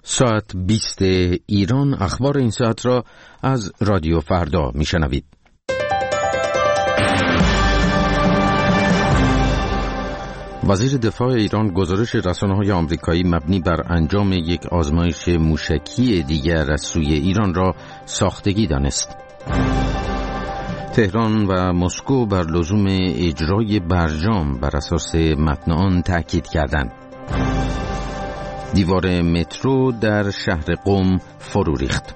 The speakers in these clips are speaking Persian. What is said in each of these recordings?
ساعت 20 ایران. اخبار این ساعت را از رادیو فردا میشنوید. وزیر دفاع ایران گزارش رسانه‌های آمریکایی مبنی بر انجام یک آزمایش موشکی دیگر از سوی ایران را ساختگی دانست. تهران و مسکو بر لزوم اجرای برجام بر اساس متن آن تأکید کردند. دیوار مترو در شهر قم فرو ریخت.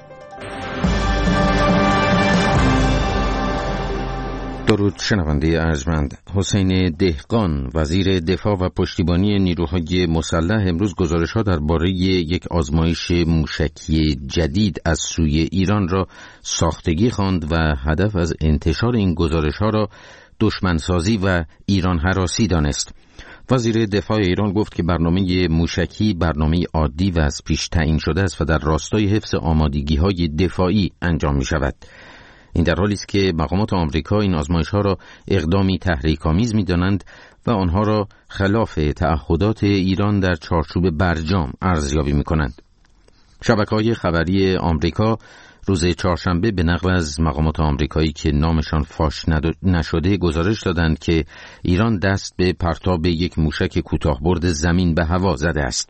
درود شنونده ارجمند. حسین دهقان وزیر دفاع و پشتیبانی نیروهای مسلح امروز گزارش‌ها درباره یک آزمایش موشکی جدید از سوی ایران را ساختگی خواند و هدف از انتشار این گزارش‌ها را دشمنسازی و ایران هراسی دانست. وزیر دفاع ایران گفت که برنامه موشکی برنامه عادی و از پیش تعیین شده است و در راستای حفظ آمادگی‌های دفاعی انجام می‌شود. این در حالی است که مقامات آمریکا این آزمایش‌ها را اقدامی تحریک‌آمیز می‌دانند و آنها را خلاف تعهدات ایران در چارچوب برجام ارزیابی می‌کنند. شبکه‌های خبری آمریکا روز چهارشنبه به نقل از مقامات آمریکایی که نامشان فاش نشده گزارش دادند که ایران دست به پرتاب یک موشک کوتاهبرد زمین به هوا زده است.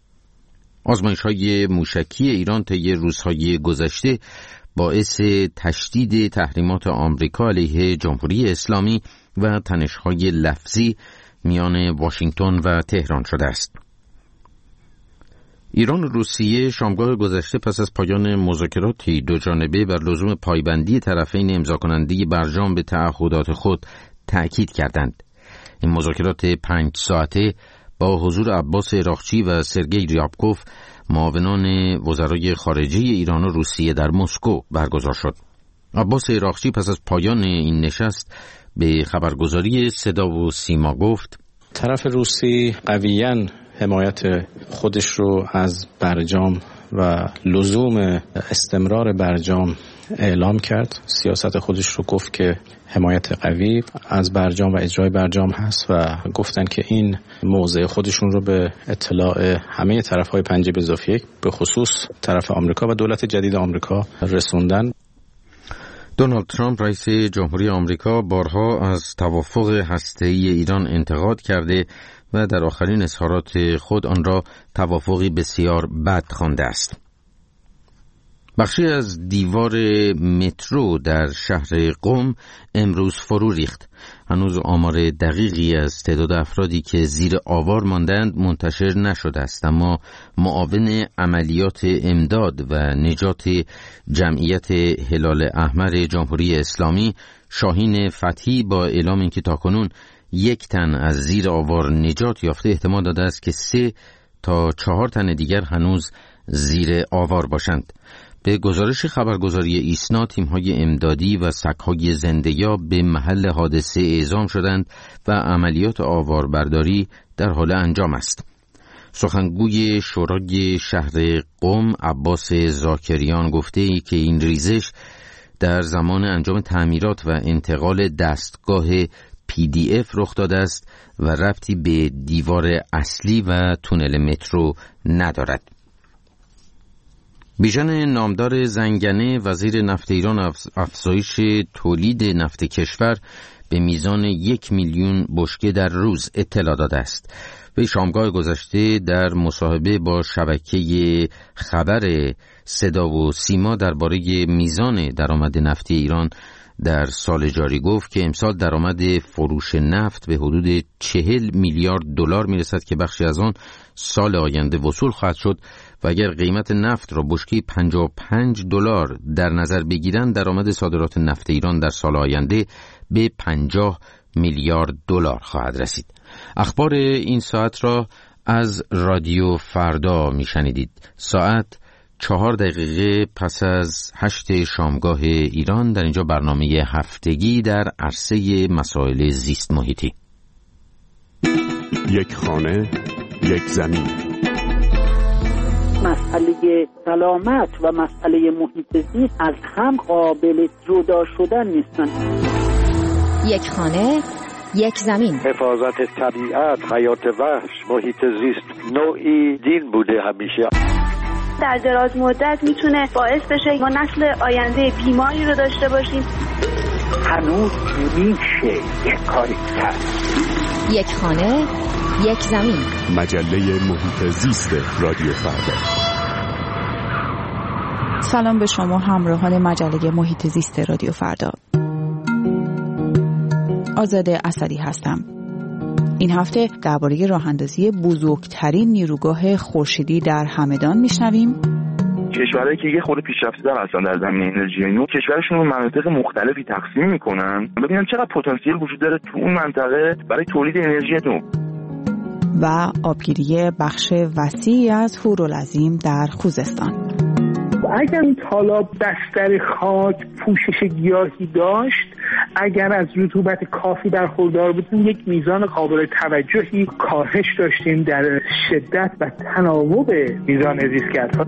آزمایش‌های موشکی ایران طی روزهای گذشته باعث تشدید تحریمات آمریکا علیه جمهوری اسلامی و تنش‌های لفظی میان واشنگتن و تهران شده است. ایران و روسیه شامگاه گذشته پس از پایان مذاکراتی دوجانبه بر لزوم پایبندی طرفین امضا کننده برجام به تعهدات خود تأکید کردند. این مذاکرات 5 ساعته با حضور عباس عراقچی و سرگئی ریابکوف معاونان وزرای خارجه ایران و روسیه در مسکو برگزار شد. عباس عراقچی پس از پایان این نشست به خبرگزاری صدا و سیما گفت: طرف روسی قویاً حمایت خودش رو از برجام و لزوم استمرار برجام اعلام کرد. سیاست خودش رو گفت که حمایت قوی از برجام و اجرای برجام هست و گفتن که این موضع خودشون رو به اطلاع همه طرف‌های 5+1 به خصوص طرف آمریکا و دولت جدید آمریکا رسوندن. دونالد ترامپ رئیس جمهوری آمریکا بارها از توافق هسته‌ای ایران انتقاد کرده و در آخرین اظهارات خود آن را توافقی بسیار بد خوانده است. بخشی از دیوار مترو در شهر قم امروز فرو ریخت. هنوز آمار دقیقی از تعداد افرادی که زیر آوار ماندند منتشر نشده است، اما معاون عملیات امداد و نجات جمعیت هلال احمر جمهوری اسلامی شاهین فتحی با اعلام اینکه تاکنون 1 تن از زیر آوار نجات یافته احتمال داده است که 3 تا 4 تن دیگر هنوز زیر آوار باشند. به گزارش خبرگزاری ایسنا تیم‌های امدادی و سگ‌های زنده‌یاب به محل حادثه اعزام شدند و عملیات آواربرداری در حال انجام است. سخنگوی شورای شهر قم عباس زاکریان گفته ای که این ریزش در زمان انجام تعمیرات و انتقال دستگاه PDF رخ داده است و ربطی به دیوار اصلی و تونل مترو ندارد. بیژن نامدار زنگنه وزیر نفت ایران افزایش تولید نفت کشور به میزان 1 میلیون بشکه در روز اطلاع داده است. به شامگاه گذشته در مصاحبه با شبکه خبر صدا و سیما درباره میزان درآمد نفتی ایران در سال جاری گفت که امسال درآمد فروش نفت به حدود 40 میلیارد دلار میرسد که بخشی از آن سال آینده وصول خواهد شد و اگر قیمت نفت را بشکه 55 دلار در نظر بگیرند درآمد صادرات نفت ایران در سال آینده به 50 میلیارد دلار خواهد رسید. اخبار این ساعت را از رادیو فردا میشنیدید. ساعت 4 دقیقه پس از 8 شامگاه ایران. در اینجا برنامه هفتگی در عرصه مسائل زیست محیطی. یک خانه، یک زمین. مسئله سلامت و مسئله محیط زیست از هم قابل جدا شدن نیستن. یک خانه، یک زمین. حفاظت طبیعت، حیات وحش، محیط زیست نوعی دین بوده همیشه. در دراز مدت میتونه باعث بشه ما نسل آینده بیماری رو داشته باشیم. هنوز میشه یک کاری کرد. یک خانه، یک زمین. مجله محیط زیست رادیو فردا. سلام به شما همراهان مجله محیط زیست رادیو فردا. آزاده اسدی هستم. این هفته درباره راه‌اندازی بزرگترین نیروگاه خورشیدی در همدان میشنویم. کشورهایی که یه خورده پیشرفته‌تر هستن در زمینه انرژی نو، کشورشون رو مناطق مختلفی تقسیم میکنن ببینن چقدر پتانسیل وجود داره تو اون منطقه برای تولید انرژی نو. و آبگیری بخش وسیعی از هورالعظیم در خوزستان. اگر این تالاب بستر خاک پوشش گیاهی داشت، اگر از رطوبت کافی برخوردار بودیم، یک میزان قابل توجهی کاهش داشتیم در شدت و تناوب میزان زیستگردها.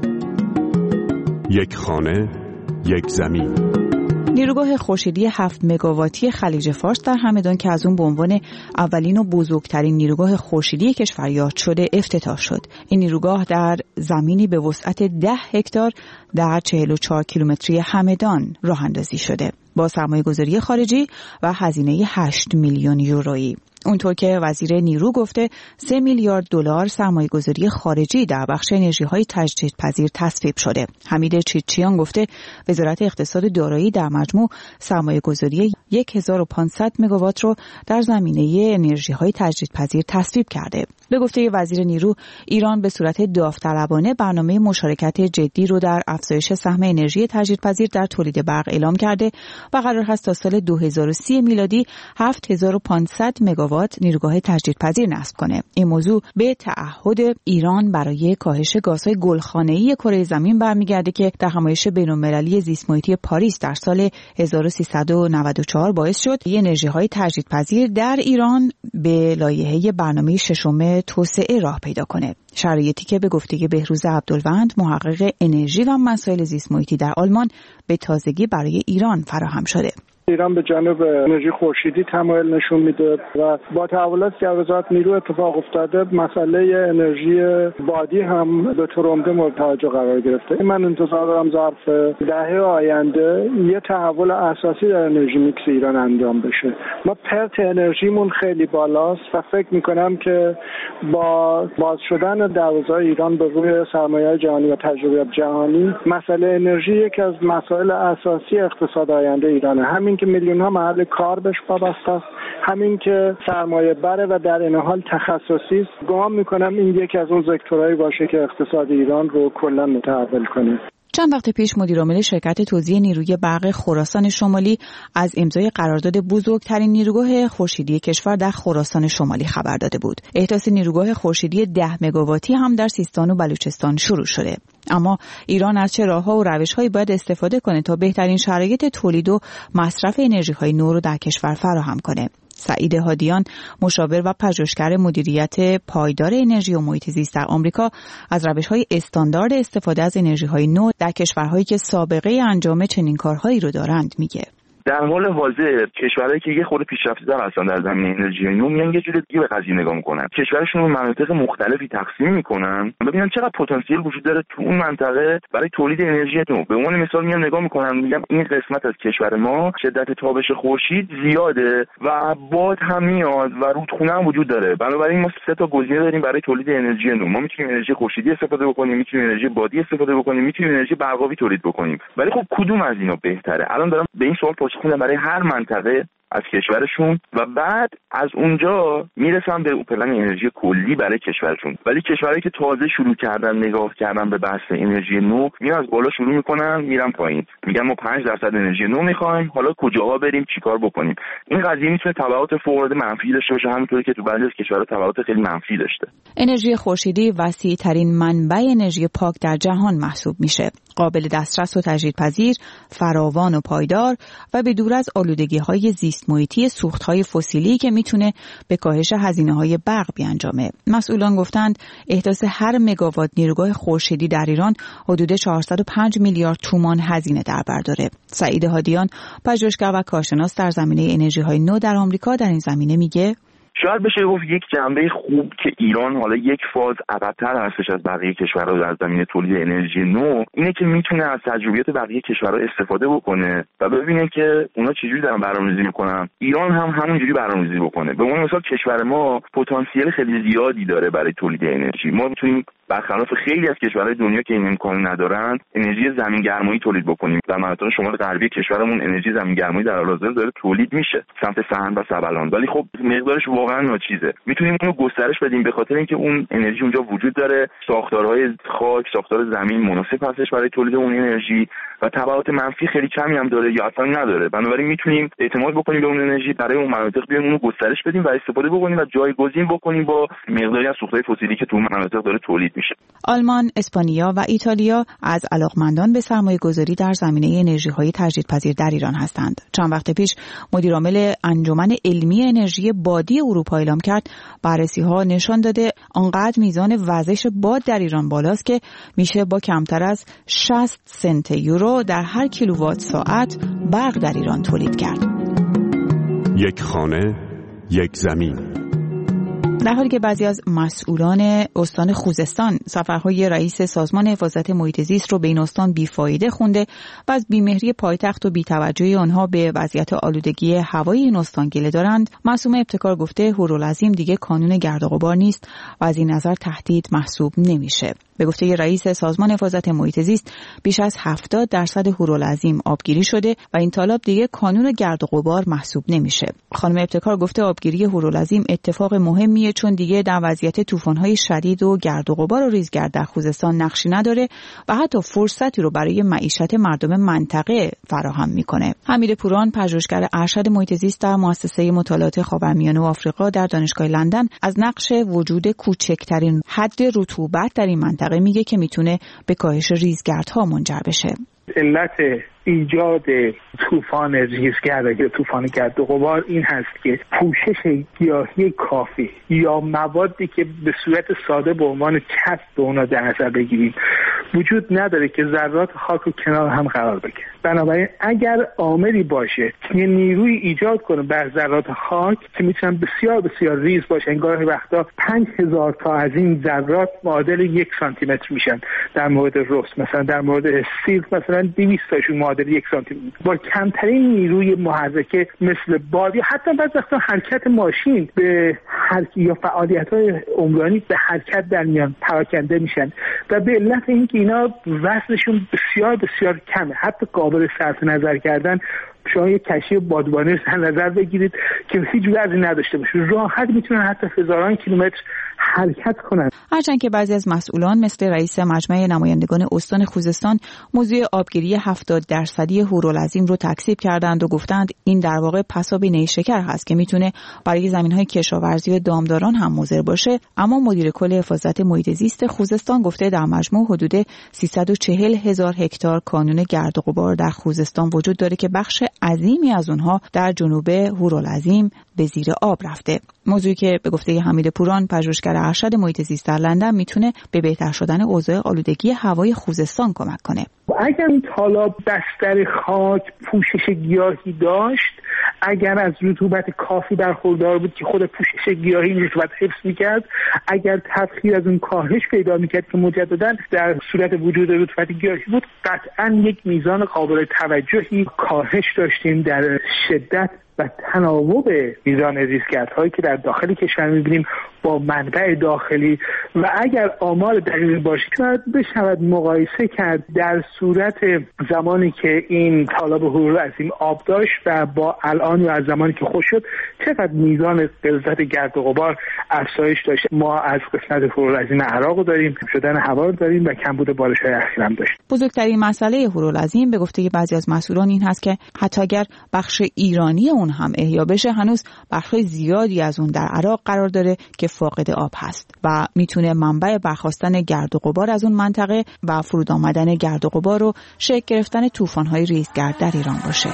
یک خانه، یک زمین. نیروگاه خورشیدی 7 مگاواتی خلیج فارس در همدان که از اون به عنوان اولین و بزرگترین نیروگاه خورشیدی کشور یاد شده افتتاح شد. این نیروگاه در زمینی به وسعت 10 هکتار در 44 کیلومتری همدان راه اندازی شده با سرمایه‌گذاری خارجی و هزینه 8 میلیون یورویی. اونطور که وزیر نیرو گفته 3 میلیارد دلار سرمایه‌گذاری خارجی در بخش انرژی‌های تجدیدپذیر تصویب شده. حمید چیچیان گفته وزارت اقتصاد و دارایی در مجموع سرمایه‌گذاری 1500 مگاوات رو در زمینه انرژی‌های تجدیدپذیر تصویب کرده. به گفته وزیر نیرو، ایران به صورت داوطلبانه برنامه مشارکت جدی رو در افزایش سهم انرژی تجدیدپذیر در تولید برق اعلام کرده و قرار است تا سال 2030 میلادی 7500 مگاوات نیروگاه تجدیدپذیر نصب کنه. این موضوع به تعهد ایران برای کاهش گازهای گلخانه‌ای کره زمین برمیگرده که در همایش بین‌المللی زیست محیطی پاریس در سال 1394 باعث شد انرژی‌های تجدیدپذیر در ایران به لایحه برنامه ششم توسعه راه پیدا کنه. شرایطی که به گفته بهروز عبدالوند، محقق انرژی و مسائل زیست محیطی در آلمان، به تازگی برای ایران فراهم شده. ایران به جانب انرژی خورشیدی تمایل نشون میده و با تحولاتی که وزارت نیرو اتفاق افتاده، مسئله انرژی بادی هم به طور عمده مورد توجه قرار گرفته. من انتظار دارم ظرف دهه آینده یه تحول اساسی در انرژی میکس ایران انجام بشه. ما پرت انرژیمون خیلی بالاست و فکر میکنم که با باز شدن دروازه‌های ایران به روی سرمایه جهانی و تجربه جهانی، مسئله انرژی یکی از مسائل اساسی اقتصاد آینده ایرانه. همین که میلیون ها محل کار بهش وابسته است، همین که سرمایه بره و در این حال تخصصی است. گمان میکنم این یکی از اون سکتورهایی باشه که اقتصاد ایران رو کلا متحول کنه. چند وقت پیش مدیرعامل شرکت توزیع نیروی برق خراسان شمالی از امضای قرارداد بزرگترین نیروگاه خورشیدی کشور در خراسان شمالی خبر داده بود. احداث نیروگاه خورشیدی 10 مگاواتی هم در سیستان و بلوچستان شروع شده. اما ایران از چه راه‌ها و روش‌هایی باید استفاده کنه تا بهترین شرایط تولید و مصرف انرژی‌های نو رو در کشور فراهم کنه؟ سعید هادیان، مشاور و پژوهشگر مدیریت پایدار انرژی و محیط زیست در آمریکا، از روش‌های استاندارد استفاده از انرژی‌های نو در کشورهایی که سابقه انجام چنین کارهایی رو دارند میگه. در حال حاضر کشورهایی که یه خورده پیشرفته‌تر هستن در زمینه انرژی نو میان یه جور دیگه به قضیه نگاه میکنن. کشورشون رو مناطق مختلفی تقسیم میکنن ببینن چقدر پتانسیل وجود داره تو اون منطقه برای تولید انرژی نو. به عنوان مثال میان نگاه میکنن میگن این قسمت از کشور ما شدت تابش خورشید زیاده و باد هم میاد و رودخونه هم وجود داره. بنابراین ما 3 تا گزینه داریم برای تولید انرژی نو. ما میتونیم انرژی خورشیدی استفاده بکنیم، میتونیم انرژی بادی استفاده بکنیم، میتونیم انرژی برقابی تولید بکنیم. ولی خب کدوم از اینا بهتره؟ الان دارم به این سوال پاسخ میدم برای هر منطقه از کشورشون و بعد از اونجا میرسن به پلن انرژی کلی برای کشورشون. ولی کشورهایی که تازه شروع کردن نگاه کردن به بحث انرژی نو میان از بالا شروع میکنن میرن پایین، میگن ما 5% انرژی نو میخوایم، حالا کجاها بریم چیکار بکنیم. این قضیه میتونه تبعات فوق‌العاده منفی داشته باشه، همونطوری که تو بعضی از کشورها تبعات خیلی منفی داشته. انرژی خورشیدی وسیع‌ترین منبع انرژی پاک در جهان محسوب میشه، قابل دسترس و تجدیدپذیر، فراوان و پایدار و به دور از آلودگی‌های زیست محیطی سوخت‌های فسیلی که میتونه به کاهش هزینه‌های برق بیانجامه. مسئولان گفتند احداث هر مگاوات نیروگاه خورشیدی در ایران حدود 405 میلیارد تومان هزینه در بر داره. سعید هادیان، پژوهشگر و کارشناس در زمینه انرژی‌های نو در آمریکا، در این زمینه میگه شاید بشه گفت یک جنبه خوب که ایران حالا یک فاز عقب‌تر هستش از بقیه کشورها در زمینه تولید انرژی نو اینه که میتونه از تجربیات بقیه کشورها استفاده بکنه و ببینه که اونا چجوری دارن برنامه‌ریزی میکنن، ایران هم همونجوری برنامه‌ریزی بکنه. به عنوان مثال کشور ما پتانسیل خیلی زیادی داره برای تولید انرژی. ما میتونیم برخلاف خیلی از کشورهای دنیا که این امکان ندارن انرژی زمین‌گرمایی تولید بکنیم. در مناطق شمال غربی کشورمون انرژی زمین‌گرمایی در حال حاضر داره تولید میشه سمت سحن و سبلان، ولی خب مقدارش واقعا ناچیزه. میتونیم اونو گسترش بدیم به خاطر اینکه اون انرژی اونجا وجود داره، ساختارهای خاک، ساختار زمین مناسب هستش برای تولید اون انرژی و تبعات منفی خیلی کمی هم داره یا اصلا نداره. بنابراین میتونیم اعتماد بکنیم به اون انرژی، برای اون مناطق بیایم اونو گسترش بدیم و استفاده بکنیم و جایگزین بکنیم با مقداری از سوختهای فسیلی که تو مناطق داره تولید میشه. آلمان، اسپانیا و ایتالیا از علاقمندان به سرمایه‌گذاری در زمینه انرژی‌های تجدیدپذیر در ایران هستند. چند وقت پیش مدیرعامل انجمن علمی انرژی بادی اروپا اعلام کرد بررسی‌ها نشان داده آنقدر میزان وزش باد در ایران بالاست که میشه با کمتر از 60 سنت یورو در هر کیلووات ساعت برق در ایران تولید کرد. یک خانه، یک زمین. در حالی که بعضی از مسئولان استان خوزستان سفرهای رئیس سازمان حفاظت محیط زیست رو به این استان بیفایده خونده و از بیمهری پایتخت و بی‌توجهی آنها به وضعیت آلودگی هوای این استان گله دارند، معصومه ابتکار گفته هورالعظیم دیگه کانون گرد و غبار نیست و از این نظر تهدید محسوب نمیشه. به گفته رئیس سازمان حفاظت محیط زیست بیش از 70% هورالعظیم آبگیری شده و این تالاب دیگه کانون گرد و غبار محسوب نمیشه. خانم ابتکار گفته آبگیری هورالعظیم اتفاق مهمیه چون دیگه در وضعیت طوفان‌های شدید و گرد و غبار و ریزگرد در خوزستان نقشی نداره و حتی فرصتی رو برای معیشت مردم منطقه فراهم میکنه. حمید پوران پژوهشگر ارشد محیط زیست در مؤسسه مطالعات خاورمیانه و آفریقا در دانشگاه لندن از نقش وجود کوچکترین حد رطوبت در این منطقه میگه که میتونه به کاهش ریزگردها منجر بشه. علت ایجاد طوفان ریزگرد یا طوفان گرد و غبار این هست که پوشش گیاهی کافی یا موادی که به صورت ساده به عنوان چسب به اونا در نظر بگیریم وجود نداره که ذرات خاک رو کنار هم قرار بده. بنابراین اگر عاملی باشه که نیروی ایجاد کنه بر ذرات خاک که میتونن بسیار بسیار ریز باشن، گاهی وقتا 5000 تا از این ذرات معادل 1 سانتی متر میشن در مورد رس، مثلا در مورد سیلک مثلا 200 تاشون معادل 1 سانتی متر، با کمترین نیروی محرکه مثل باد یا حتی بعضی وقتا حرکت ماشین به یا فعالیت‌های عمرانی به حرکت در میان پراکنده میشن و به علت اینکه اینا وزنشون بسیار بسیار کمه، حتی قابل صرف نظر کردن. شما یک کشتی بادبانی در نظر بگیرید که هیچ وزنی نداشته باشه، راحت میتونن حتی هزاران کیلومتر حرکت کنن. هرچند که بعضی از مسئولان مثل رئیس مجمع نمایندگان استان خوزستان موضوع آبگیری 70% هورالعظیم رو تکذیب کردند و گفتند این در واقع پسابی نیشکر هست که میتونه برای زمین‌های کشاورزی و دامداران هم مضر باشه، اما مدیر کل حفاظت محیط زیست خوزستان گفته در مجموع حدود 340,000 هکتار کانون گرد و غبار در خوزستان وجود داره که بخش عظیمی از اونها در جنوب هورالعظیم به زیر آب رفته. موضوعی که به گفته حمید پوران پژوهشگر ارشد محیط زیست در لندن میتونه به بهتر شدن اوضاع آلودگی هوای خوزستان کمک کنه. اگر این تالاب بستر خاک پوشش گیاهی داشت، اگر از رطوبت کافی برخوردار بود که خود پوشش گیاهی رطوبت حفظ میکرد، اگر تبخیر از اون کاهش پیدا میکرد که مجددا در صورت وجود رطوبت گیاهی بود، قطعا یک میزان قابل توجهی کاهش داشتیم در شدت و تناوب میزان ریزگردهایی که در داخل کشور می‌بینیم با منبع داخلی. و اگر آمار دقیقی باشه باید بشود مقایسه کرد در صورت زمانی که این تالاب هورالعظیم آب داشت و با الان یا از زمانی که خشک شد چقدر میزان غلظت گرد و غبار افزایش داشت. ما از قسمت هورالعظیم عراق داریم، شدن هوا داریم و کمبود بارش‌های اخیر هم داشت. بزرگترین مسئله هورالعظیم به گفته بعضی از مسئولان این هست که حتی اگر بخش ایرانی اون هم احیا بشه هنوز بخشای زیادی از اون در عراق قرار داره که فاقد آب هست و میتونه منبع برخاستن گرد و غبار از اون منطقه و فرود آمدن گرد و غبار و شکل گرفتن طوفان‌های ریزگرد در ایران باشه.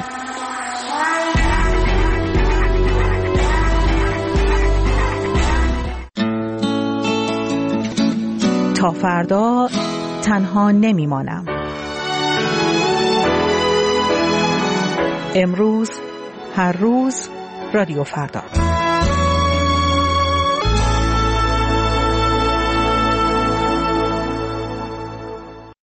تا فردا تنها نمیمانم. امروز هر روز رادیو فردا.